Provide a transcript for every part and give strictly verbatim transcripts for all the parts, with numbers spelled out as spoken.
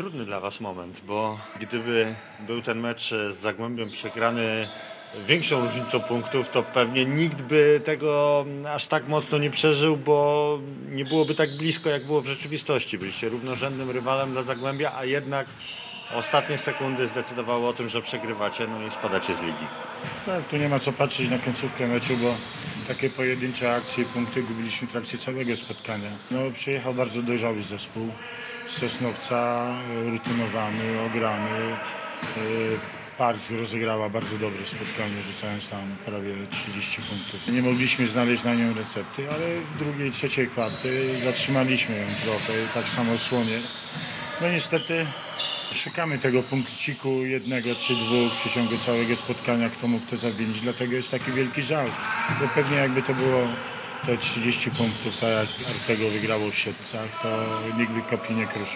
trudny dla was moment, bo gdyby był ten mecz z Zagłębiem przegrany większą różnicą punktów, to pewnie nikt by tego aż tak mocno nie przeżył, bo nie byłoby tak blisko, jak było w rzeczywistości. Byliście równorzędnym rywalem dla Zagłębia, a jednak ostatnie sekundy zdecydowały o tym, że przegrywacie, no i spadacie z ligi. Tak, tu nie ma co patrzeć na końcówkę meczu, bo takie pojedyncze akcje i punkty gubiliśmy w trakcie całego spotkania. No, przyjechał bardzo dojrzały zespół z Sosnowca, rutynowany, ograny. Parć rozegrała bardzo dobre spotkanie, rzucając tam prawie trzydzieści punktów. Nie mogliśmy znaleźć na nią recepty, ale w drugiej, trzeciej kwarty zatrzymaliśmy ją trochę, tak samo Słonie. No niestety szukamy tego punkciku jednego czy dwóch w przeciągu całego spotkania, kto mógł to zawinić, dlatego jest taki wielki żal, bo pewnie jakby to było te trzydzieści punktów, tak jak Artego wygrało w Siedlcach, to nikt by kopii nie kruszył.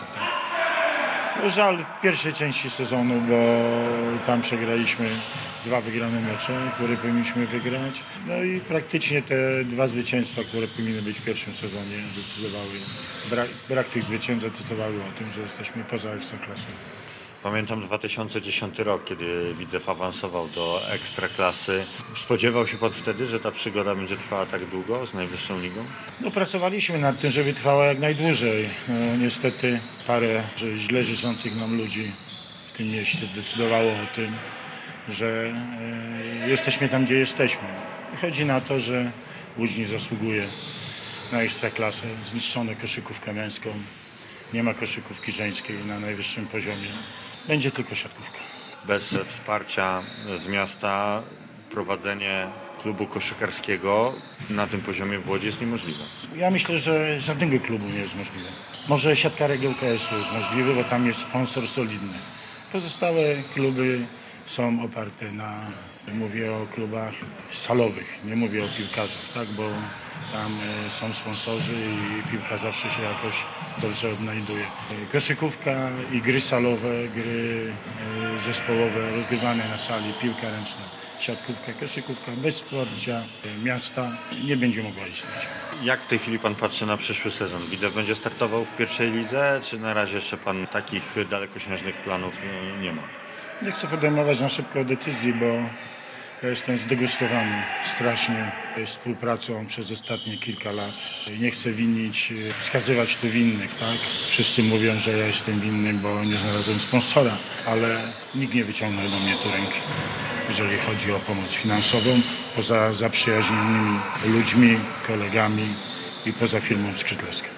No żal pierwszej części sezonu, bo tam przegraliśmy dwa wygrane mecze, które powinniśmy wygrać. No i praktycznie te dwa zwycięstwa, które powinny być w pierwszym sezonie, zdecydowały, brak, brak tych zwycięstw zdecydowały o tym, że jesteśmy poza Ekstraklasą. Pamiętam dwa tysiące dziesiąty rok, kiedy Widzew awansował do Ekstraklasy. Spodziewał się pan wtedy, że ta przygoda będzie trwała tak długo z najwyższą ligą? No, pracowaliśmy nad tym, żeby trwała jak najdłużej. No, niestety parę że źle życzących nam ludzi w tym mieście zdecydowało o tym, że e, jesteśmy tam, gdzie jesteśmy. Chodzi na to, że Łódź nie zasługuje na Ekstraklasę, zniszczono koszykówkę męską, nie ma koszykówki żeńskiej na najwyższym poziomie. Będzie tylko siatkówka. Bez wsparcia z miasta prowadzenie klubu koszykarskiego na tym poziomie w Łodzi jest niemożliwe. Ja myślę, że żadnego klubu nie jest możliwe. Może siatkarek G K S-u jest możliwy, bo tam jest sponsor solidny. Pozostałe kluby są oparte na, mówię o klubach salowych, nie mówię o piłkarzach, tak, bo tam są sponsorzy i piłka zawsze się jakoś dobrze odnajduje. Koszykówka i gry salowe, gry zespołowe rozgrywane na sali, piłka ręczna, siatkówka, koszykówka bez wsparcia miasta nie będzie mogła istnieć. Jak w tej chwili pan patrzy na przyszły sezon? Widzew będzie startował w pierwszej lidze, czy na razie jeszcze pan takich dalekosiężnych planów nie, nie ma? Nie chcę podejmować na szybko decyzji, bo ja jestem zdegustowany strasznie współpracą przez ostatnie kilka lat. Nie chcę winić, wskazywać tu winnych, tak? Wszyscy mówią, że ja jestem winny, bo nie znalazłem sponsora, ale nikt nie wyciągnął do mnie tu ręki, jeżeli chodzi o pomoc finansową, poza zaprzyjaźnionymi ludźmi, kolegami i poza firmą Skrzydlewską.